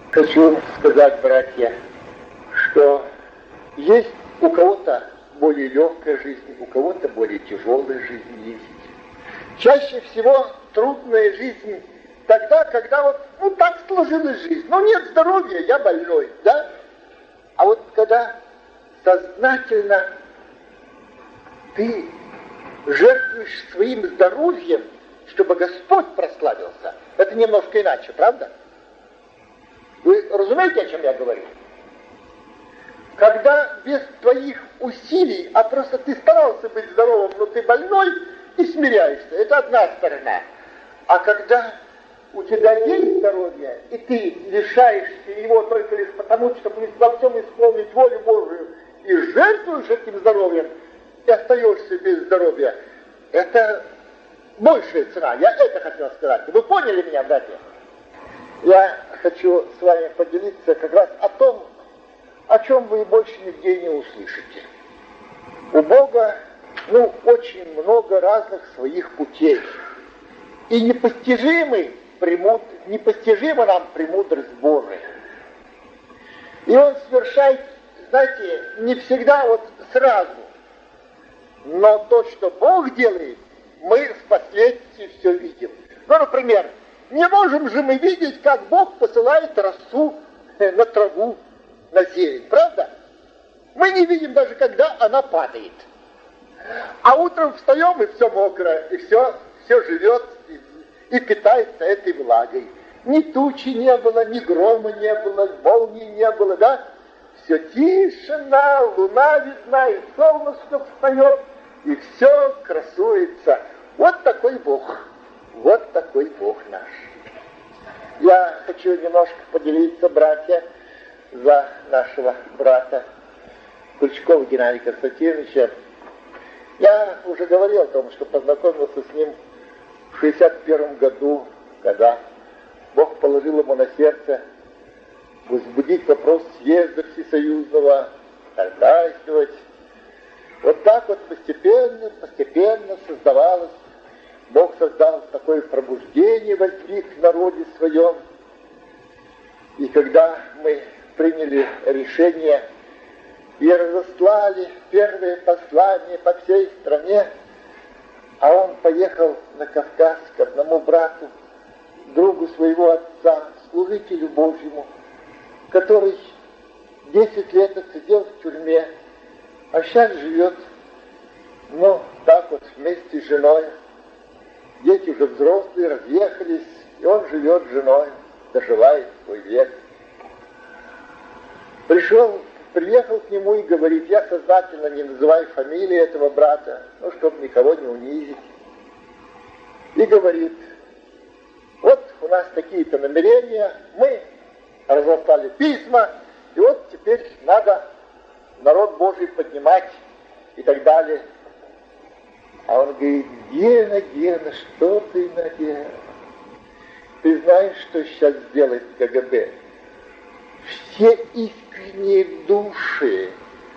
Хочу сказать, братья, что есть у кого-то более легкая жизнь, у кого-то более тяжелая жизнь есть. Чаще всего трудная жизнь тогда, когда так сложилась жизнь. Нет здоровья, я больной, да? А вот когда сознательно ты жертвуешь своим здоровьем, чтобы Господь прославился, это немножко иначе, правда? Вы разумеете, о чем я говорю? Когда без твоих усилий, а просто ты старался быть здоровым, но ты больной и смиряешься, это одна сторона. А когда у тебя есть здоровье, и ты лишаешься его только лишь потому, чтобы во всем исполнить волю Божию, и жертвуешь этим здоровьем, и остаешься без здоровья, это большая цена. Я это хотел сказать. Вы поняли меня, братья? Я хочу с вами поделиться как раз о том, о чем вы больше нигде не услышите. У Бога, очень много разных своих путей. И непостижима нам премудрость Божия. И Он совершает, знаете, не всегда сразу. Но то, что Бог делает, мы впоследствии все видим. Например, не можем же мы видеть, как Бог посылает росу на траву, на зелень, правда? Мы не видим даже, когда она падает. А утром встаем, и все мокрое, и все живет, и питается этой влагой. Ни тучи не было, ни грома не было, молнии не было, да? Все тишина, луна видна, и солнышко встает, и все красуется. Вот такой Бог наш. Я хочу немножко поделиться, братья, за нашего брата Ключкова Геннадия Константиновича. Я уже говорил о том, что познакомился с ним в 1961 году, когда Бог положил ему на сердце возбудить вопрос съезда всесоюзного, ходатайствовать. Вот так постепенно создавалось. Бог создал такое пробуждение, возник в народе своем. И когда мы приняли решение и разослали первые послания по всей стране, а он поехал на Кавказ к одному брату, другу своего отца, служителю Божьему, который 10 лет отсидел в тюрьме, а сейчас живет, вместе с женой. Дети уже взрослые, разъехались, и он живет с женой, доживает свой век. Приехал к нему и говорит: я сознательно не называю фамилии этого брата, чтобы никого не унизить. И говорит: вот у нас такие-то намерения, мы разослали письма, и вот теперь надо народ Божий поднимать и так далее. А он говорит: Гена, что ты наделал? Ты знаешь, что сейчас сделает КГБ? Все искренние души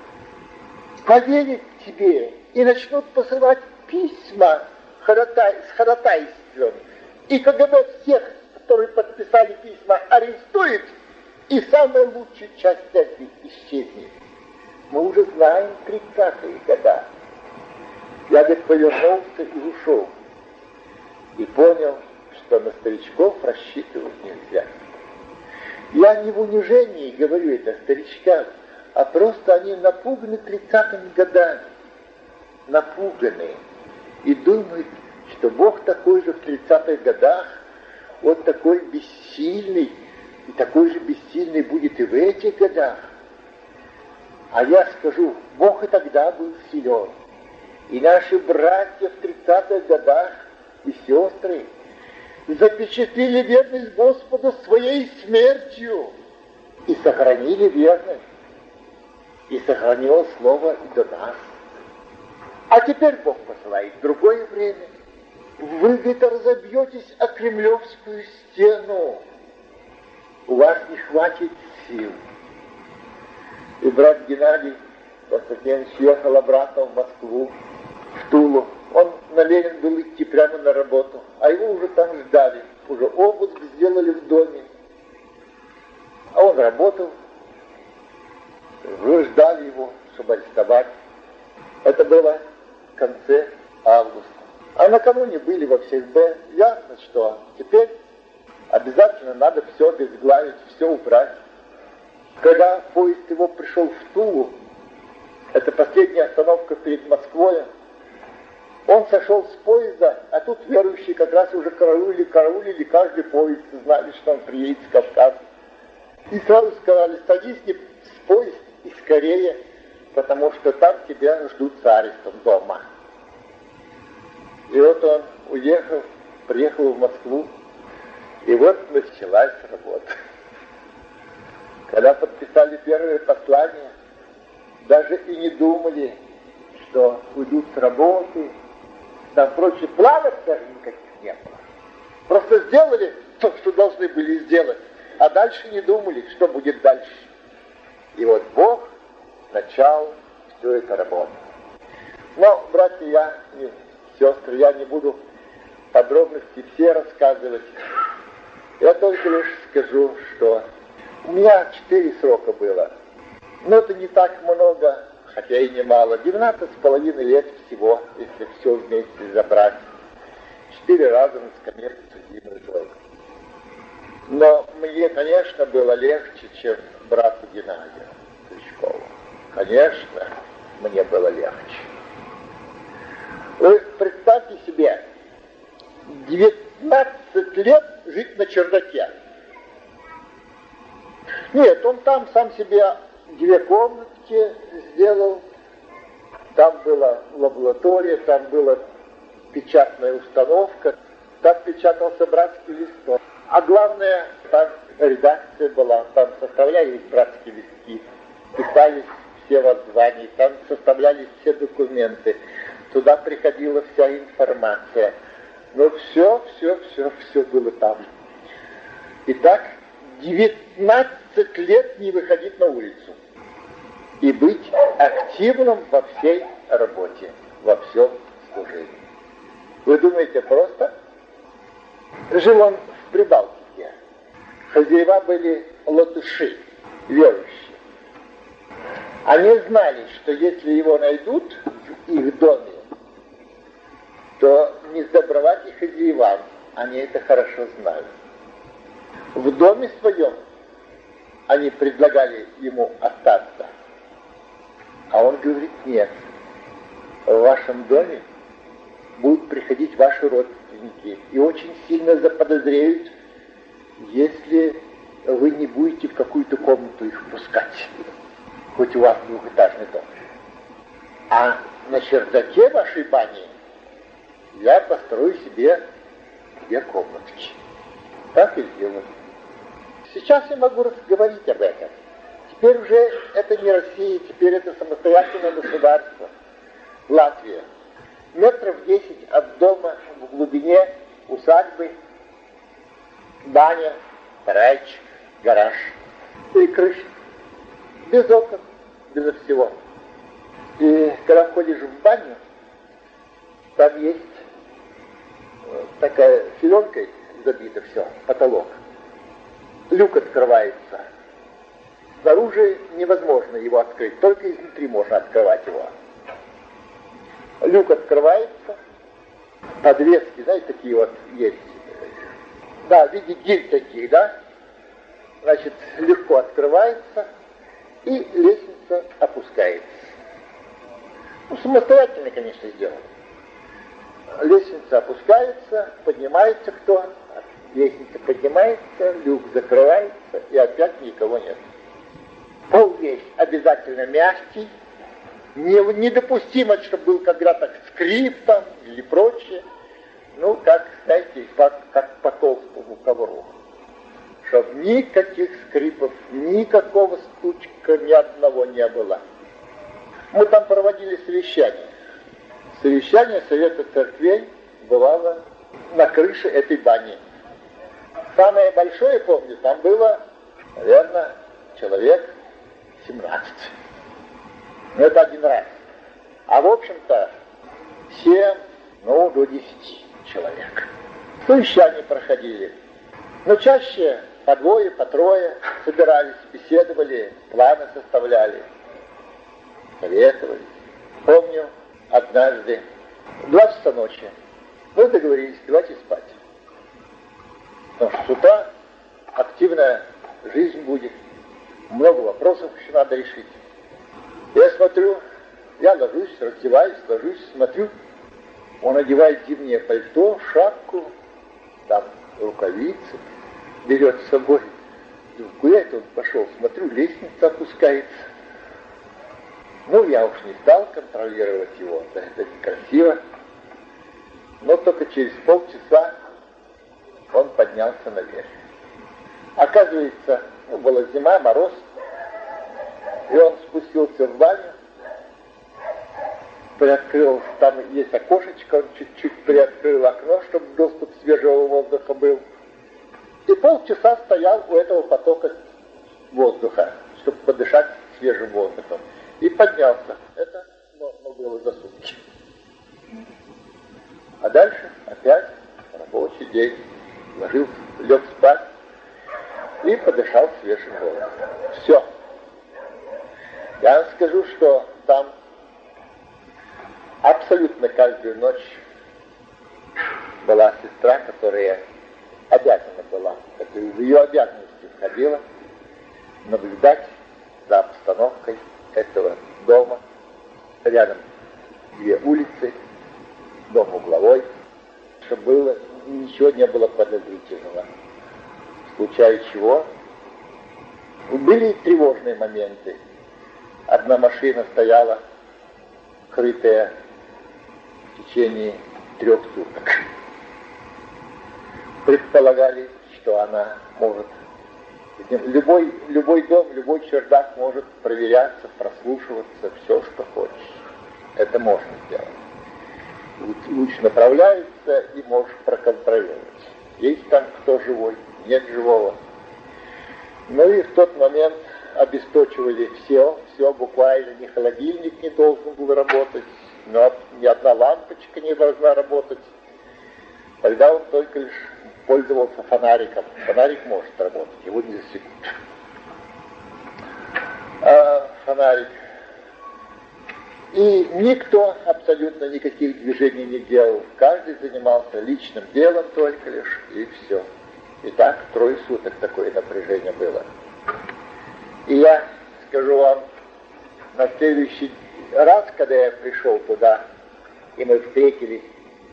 поверят тебе и начнут посылать письма с ходатайством. И КГБ всех, которые подписали письма, арестует, и самая лучшая часть церкви исчезнет. Мы уже знаем 30-е годы. Я, повернулся и ушел. И понял, что на старичков рассчитывать нельзя. Я не в унижении говорю это старичкам, а просто они напуганы 30-ми годами. Напуганы. И думают, что Бог такой же в 30-х годах, вот такой бессильный, и такой же бессильный будет и в этих годах. А я скажу, Бог и тогда был силен. И наши братья в 30-х годах и сестры запечатлели верность Господу своей смертью и сохранили верность. И сохранило слово и до нас. А теперь Бог посылает другое время. Вы где-то разобьетесь о Кремлевскую стену. У вас не хватит сил. И брат Геннадий Константинович ехал обратно в Москву, в Тулу. Он намерен был идти прямо на работу, а его уже там ждали. Уже обыск сделали в доме. А он работал. Вы ждали его, чтобы арестовать. Это было в конце августа. А накануне были во всех Б. Ясно, что теперь обязательно надо все обезглавить, все убрать. Когда поезд его пришел в Тулу, это последняя остановка перед Москвой, он сошел с поезда, а тут верующие как раз уже караулили каждый поезд, знали, что он приедет с Кавказа. И сразу сказали: садись с поезд и скорее, потому что там тебя ждут с арестом дома. И вот он уехал, приехал в Москву, и вот началась работа. Когда подписали первое послание, даже и не думали, что уйдут с работы, там прочее, планов даже никаких не было. Просто сделали то, что должны были сделать, а дальше не думали, что будет дальше. И вот Бог начал всю эту работу. Но, братья, сестры, я не буду подробности все рассказывать. Я только лишь скажу, что у меня 4 срока было. Но это не так много, хотя и немало. 12,5 лет всего, если все вместе забрать. 4 раза на скамье подсудимых был. Но мне, конечно, было легче, чем брату Геннадию Крючкову. Конечно, мне было легче. Вы представьте себе, 19 лет жить на чердаке. Нет, он там сам себе 2 комнатки сделал. Там была лаборатория, там была печатная установка, там печатался братский листок. А главное, там редакция была, там составлялись братские листки, писались все воззвания, там составлялись все документы. Туда приходила вся информация. Но все было там. Итак, 19 лет не выходить на улицу. И быть активным во всей работе, во всем служении. Вы думаете, просто? Жил он в Прибалтике. Хозяева были латыши, верующие. Они знали, что если его найдут в их доме, то не сдобровать их хозяевам. Они это хорошо знали. В доме своем они предлагали ему остаться. А он говорит: нет, в вашем доме будут приходить ваши родственники и очень сильно заподозреют, если вы не будете в какую-то комнату их впускать, хоть у вас двухэтажный дом. А на чердаке вашей бани я построю себе 2 комнатки. Так и сделали. Сейчас я могу говорить об этом. Теперь уже это не Россия, теперь это самостоятельное государство. Латвия. 10 метров от дома в глубине усадьбы, баня, сарайчик, гараж и крыша. Без окон, безо всего. И когда входишь в баню, там есть такая филенкой забита все, потолок. Люк открывается. Снаружи невозможно его открыть, только изнутри можно открывать его. Люк открывается, подвески, знаете, такие вот есть. Да, в виде гирь таких, да? Значит, легко открывается, и лестница опускается. Ну, самостоятельно, конечно, сделано. Лестница опускается, поднимается кто, лестница поднимается, люк закрывается, и опять никого нет. Пол весь обязательно мягкий, недопустимо, чтобы был когда-то скрип там или прочее. Ну, как, знаете, как по толстому ковру. Чтоб никаких скрипов, никакого стучка, ни одного не было. Мы там проводили совещание. Совещание Совета Церквей бывало на крыше этой бани. Самое большое, помню, там было, наверное, человек 17. Но это один раз. А в общем-то 7, до 10 человек. Совещания проходили. Но чаще по 2, по 3. собирались, беседовали, планы составляли, советовались. Помню, однажды, 2 часа ночи, мы договорились, давайте спать. Потому что с утра активная жизнь будет, много вопросов еще надо решить. Я смотрю, я ложусь, раздеваюсь, ложусь, смотрю, он одевает зимнее пальто, шапку, там рукавицы, берет с собой. Куда это он пошел? Смотрю, лестница опускается. Ну, я уж не стал контролировать его, да, это некрасиво. Но только через полчаса он поднялся наверх. Оказывается, была зима, мороз, и он спустился в баню, приоткрыл, там есть окошечко, он чуть-чуть приоткрыл окно, чтобы доступ свежего воздуха был. И полчаса стоял у этого потока воздуха, чтобы подышать свежим воздухом. И поднялся. Это можно было за сутки. А дальше опять рабочий день. Ложился, лег спать и подышал свежим воздухом. Все. Я вам скажу, что там абсолютно каждую ночь была сестра, которая обязана была, это в ее обязанности входило, наблюдать за обстановкой этого дома. Рядом 2 улицы, дом угловой, чтобы было, ничего не было подозрительного. В случае чего были тревожные моменты. Одна машина стояла, крытая в течение 3 суток. Предполагали, что она может... Любой дом, любой чердак может проверяться, прослушиваться, все, что хочешь. Это можно сделать. Луч направляется и можешь проконтролировать. Есть там кто живой, нет живого. Ну и в тот момент обесточивали все буквально, ни холодильник не должен был работать, ни одна лампочка не должна работать. Тогда он только лишь пользовался фонариком. Фонарик может работать, его не засекут. Фонарик. И никто абсолютно никаких движений не делал. Каждый занимался личным делом только лишь, и все. И так 3 суток такое напряжение было. И я скажу вам, на следующий раз, когда я пришел туда, и мы встретились,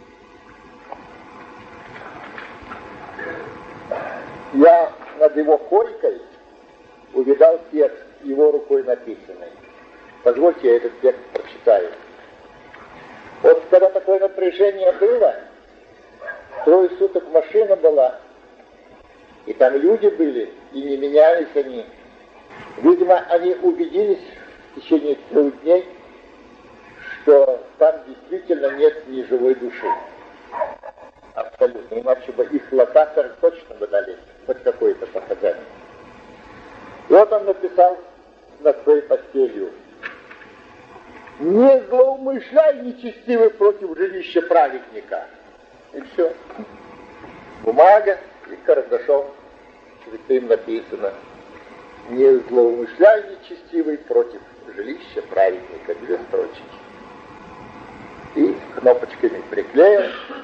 я над его койкой увидал текст, его рукой написанный. Позвольте, я этот текст прочитаю. Вот когда такое напряжение было, 3 суток машина была, и там люди были, и не менялись они. Видимо, они убедились в течение 3 дней, что там действительно нет ни живой души. Абсолютно. Иначе бы их локаторы точно бы дали хоть какое-то показание. И вот он написал над своей постелью: «Не злоумышляй, нечестивый, против жилища праведника». И все. Бумага и карандашом святым написано: «Не злоумышляй, нечестивый, против жилища праведника». 2 строчки. И кнопочками приклеил,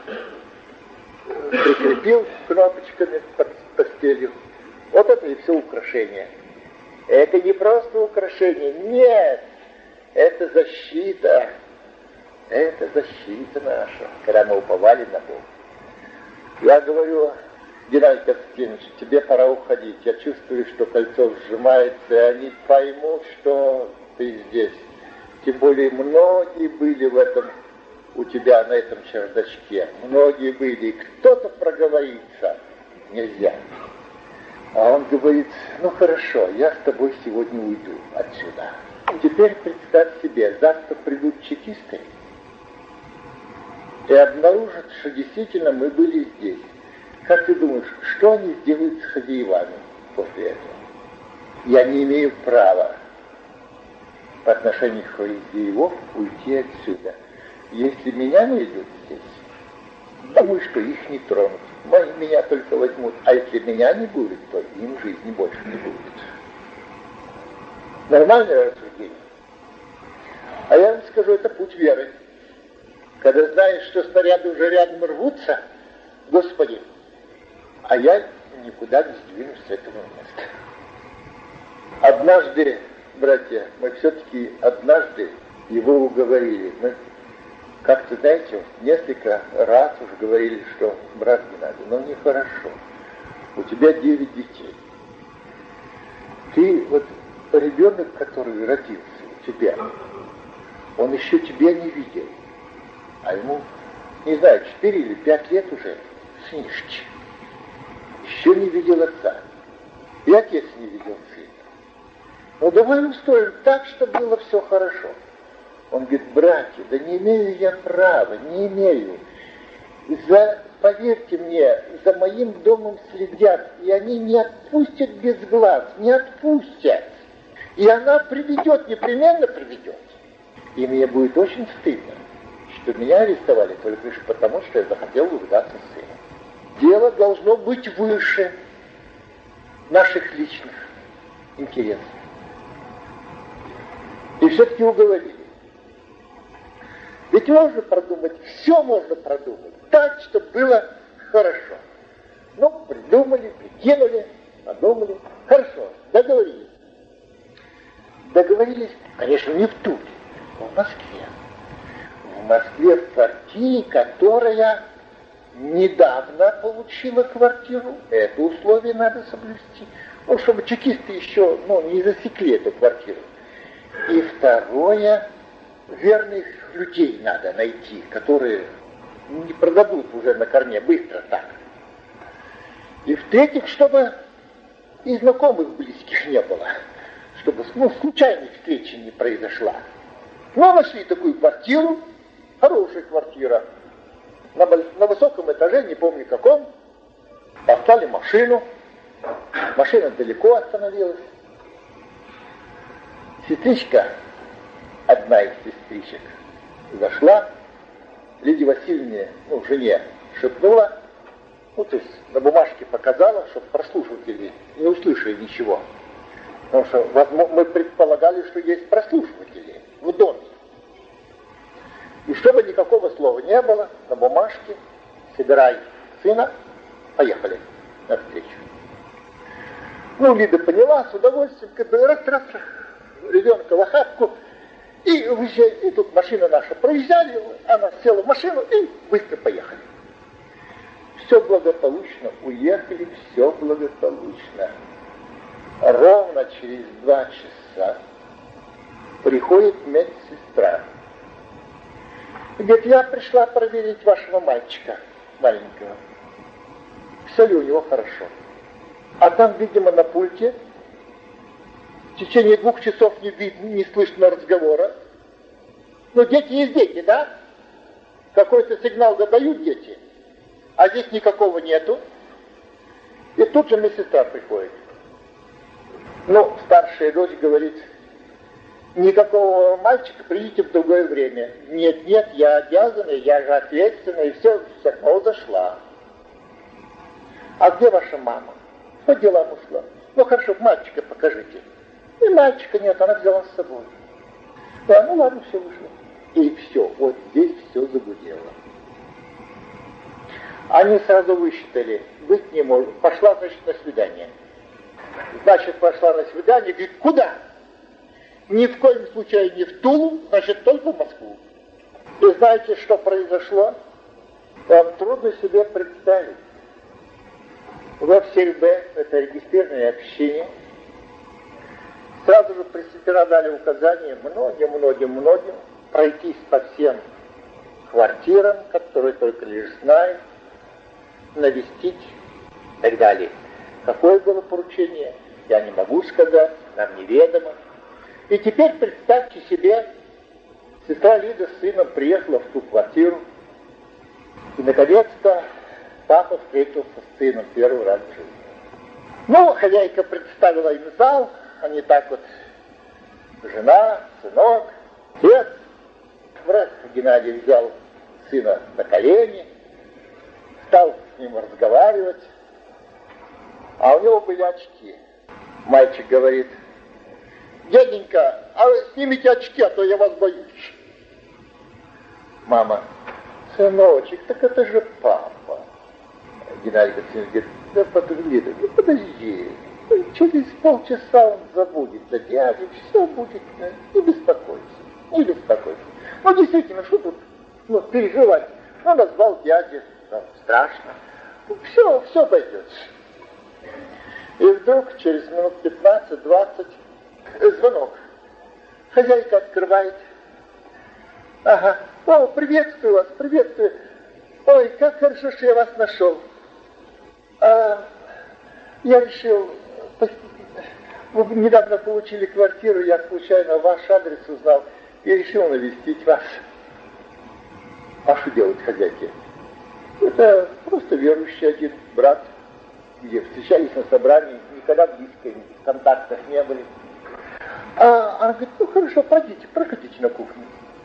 прикрепил кнопочками под постелью. Вот это и все украшение. Это не просто украшение, нет, это защита. Это защита наша, когда мы уповали на Бога. Я говорю: Геннадий Константинович, тебе пора уходить. Я чувствую, что кольцо сжимается, и они поймут, что ты здесь. Тем более многие были в этом, у тебя на этом чердачке. Многие были. И кто-то проговорится. Нельзя. А он говорит: ну хорошо, я с тобой сегодня уйду отсюда. Теперь представь себе, завтра придут чекисты и обнаружат, что действительно мы были здесь. Как ты думаешь, что они сделают с хозяевами после этого? Я не имею права по отношению к хозяевам уйти отсюда. Если меня найдут здесь, Думаю, что их не тронут. Меня только возьмут. А если меня не будет, то им жизни больше не будет. Нормальное рассуждение. А я вам скажу, это путь веры. Когда знаешь, что снаряды уже рядом рвутся, Господи, а я никуда не сдвинусь с этого места. Однажды, братья, мы все-таки однажды его уговорили. Мы как-то, знаете, несколько раз уже говорили, что брат Геннадий, но нехорошо. У тебя 9 детей. Ты вот ребенок, который родился у тебя, он еще тебя не видел. А ему, не знаю, 4 или 5 лет уже, сынишки. Еще не видел отца. И отец не видел сына. Ну давай устроим так, чтобы было все хорошо. Он говорит, братья, да не имею я права, не имею. Поверьте мне, за моим домом следят, и они не отпустят без глаз, не отпустят. И она приведет, непременно приведет. И мне будет очень стыдно, что меня арестовали только лишь потому, что я захотел увидаться с сыном. Дело должно быть выше наших личных интересов. И все-таки уговорили. Ведь можно продумать, все можно продумать, так, чтобы было хорошо. Ну, придумали, прикинули, подумали. Хорошо, договорились. Договорились, конечно, не в Туле, но в Москве. В Москве в квартире, которая недавно получила квартиру. Это условие надо соблюсти. Ну, чтобы чекисты еще, не засекли эту квартиру. И второе, верных людей надо найти, которые не продадут уже на корне быстро так. И в-третьих, чтобы и знакомых близких не было, чтобы случайной встречи не произошла. Ну, нашли такую квартиру, хорошая квартира, на высоком этаже, не помню каком, поставили машину, машина далеко остановилась. Сестричка, одна из сестричек, зашла, Лидии Васильевне, жене, шепнула, то есть на бумажке показала, чтобы прослушиватели не услышали ничего. Потому что мы предполагали, что есть прослушиватели в доме. И чтобы никакого слова не было, на бумажке, собирай сына, поехали навстречу. Лида поняла, с удовольствием, раз, ребенка в охапку, и тут машина наша проезжали, она села в машину и быстро поехали. Все благополучно, уехали, все благополучно. Ровно через 2 часа приходит медсестра. Говорит, я пришла проверить вашего мальчика маленького. Все ли у него хорошо. А там, видимо, на пульте в течение 2 часов не слышно разговора. Дети есть дети, да? Какой-то сигнал задают дети, а здесь никакого нету. И тут же медсестра приходит. Старшая дочь говорит, никакого мальчика приведите в другое время. Нет, я обязана, я же ответственна, и все равно зашла. А где ваша мама? По делам ушла. Хорошо, мальчика покажите. И мальчика нет, она взяла с собой. Да, ладно, все вышло. И все, вот здесь все загудело. Они сразу высчитали, быть не может. Пошла, значит, на свидание. Пошла на свидание, говорит, куда? Ни в коем случае не в Тулу, значит, только в Москву. И знаете, что произошло? Вам трудно себе представить. В ФСРБ, это регистрированное общение, сразу же пресвитера дали указание многим пройтись по всем квартирам, которые только лишь знают, навестить и так далее. Какое было поручение, я не могу сказать, нам неведомо. И теперь представьте себе, сестра Лида с сыном приехала в ту квартиру, и наконец-то папа встретился с сыном первый раз в жизни. Хозяйка представила им зал, они так вот, жена, сынок, отец. Брат Геннадий взял сына на колени, Стал с ним разговаривать, а у него были очки. Мальчик говорит: дяденька, а вы снимите очки, а то я вас боюсь. Мама: сыночек, так это же папа. Геннадий Константинович говорит: да подожди, через полчаса он забудет за дядю, все будет, не беспокойся, не беспокойся. Ну, действительно, что тут переживать? Ну, назвал дядю, страшно. Все обойдется. И вдруг через минут 15-20 звонок. Хозяйка открывает. Ага. О, приветствую вас, приветствую. Ой, как хорошо, что я вас нашел. Я решил, вы недавно получили квартиру, я случайно ваш адрес узнал и решил навестить вас. А что делать хозяйке? Это просто верующий один брат, где встречались на собрании, никогда близко в контактах не были. Она говорит: ну хорошо, проходите на кухню.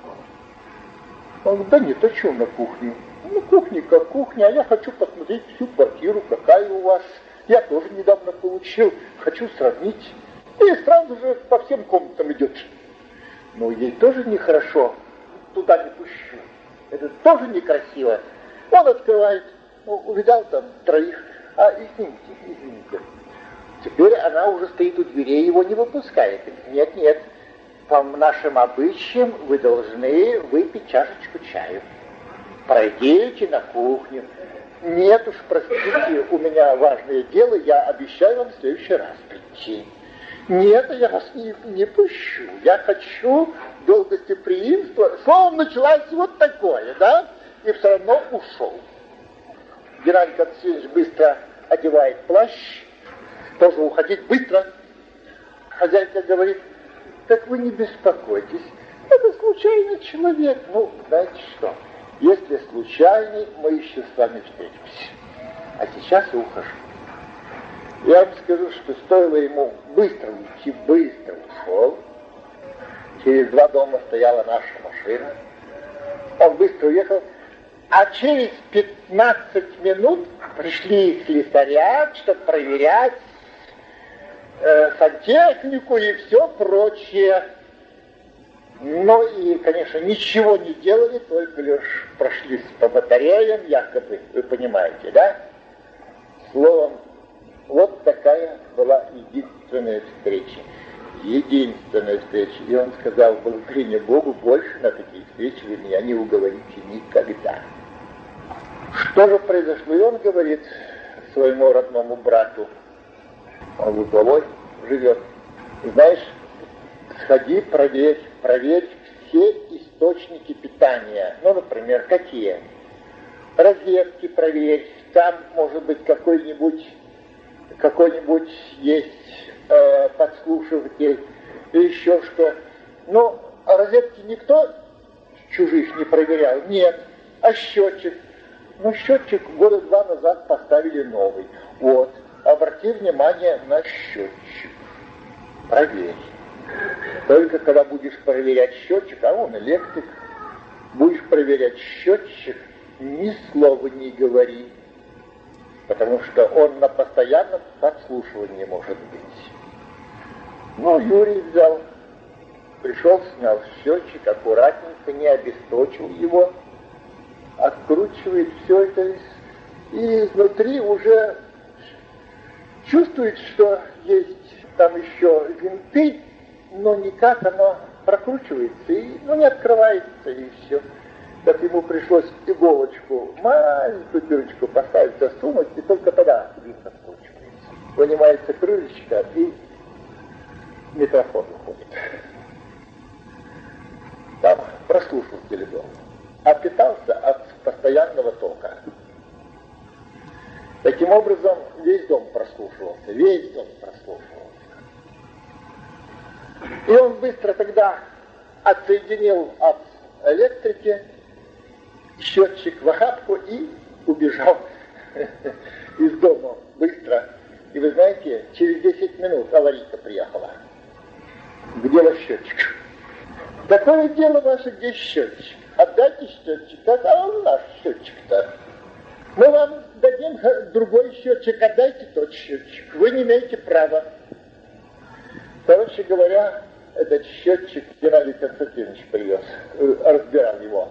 Он говорит: да нет, а что на кухню? Ну, кухня как кухня, а я хочу посмотреть всю квартиру, какая у вас. Я тоже недавно получил, хочу сравнить. И сразу же по всем комнатам идет. Ну, ей тоже нехорошо, туда не пущу. Это тоже некрасиво. Он открывает, увидал там троих. Извините. Теперь она уже стоит у дверей, его не выпускает. Нет, по нашим обычаям вы должны выпить чашечку чаю. Пройдите на кухню. Нет уж, простите, у меня важное дело, я обещаю вам в следующий раз прийти. Нет, я вас не пущу. Я хочу до гостеприимства. Словом, началось вот такое, да? И все равно ушел. Геннадий Константинович быстро одевает плащ, тоже уходить быстро. Хозяйка говорит: так вы не беспокойтесь, это случайный человек. Ну, знаете что, если случайный, мы еще с вами встретимся. А сейчас я ухожу. Я вам скажу, что стоило ему быстро уйти, быстро ушел. Через 2 дома стояла наша машина. Он быстро уехал. А через 15 минут пришли слесаря, чтобы проверять сантехнику и все прочее. Ну и, конечно, ничего не делали, только лишь прошлись по батареям, якобы, вы понимаете, да? Словом, вот такая была единственная встреча. Единственная встреча. И он сказал: благодарение Богу, больше на такие встречи вы меня не уговорите никогда. Что же произошло? И он говорит своему родному брату, он в Угловой живет: знаешь, сходи, проверь все источники питания. Ну, например, какие? Розетки проверь, там, может быть, какой-нибудь есть подслушиватель или еще что. Ну, а розетки никто чужих не проверял? Нет. А счетчик? Ну, счетчик 2 года назад поставили новый. Вот. Обрати внимание на счетчик. Проверь. Только когда будешь проверять счетчик, а он электрик, будешь проверять счетчик, ни слова не говори. Потому что он на постоянном подслушивании может быть. Ну, Юрий взял, пришел, снял счетчик, аккуратненько, не обесточил его, откручивает все это, и изнутри уже чувствует, что есть там еще винты, но никак оно прокручивается, и не открывается, и все. Так ему пришлось иголочку, маленькую дырочку поставить, засунуть, и только тогда винт откручивается. Вынимается крылечко, и микрофон уходит. Там прослушиватель был. А питался от постоянного тока. Таким образом, весь дом прослушивался. И он быстро тогда отсоединил от электрики счетчик в охапку и убежал из дома быстро. И вы знаете, через 10 минут аварийка приехала. Где ваш счетчик? Такое дело ваше, где счетчик? Отдайте счетчик. А он наш счетчик-то. Мы вам дадим другой счетчик, отдайте тот счетчик. Вы не имеете права. Короче говоря, этот счетчик Геннадий Константинович привез, разбирал его.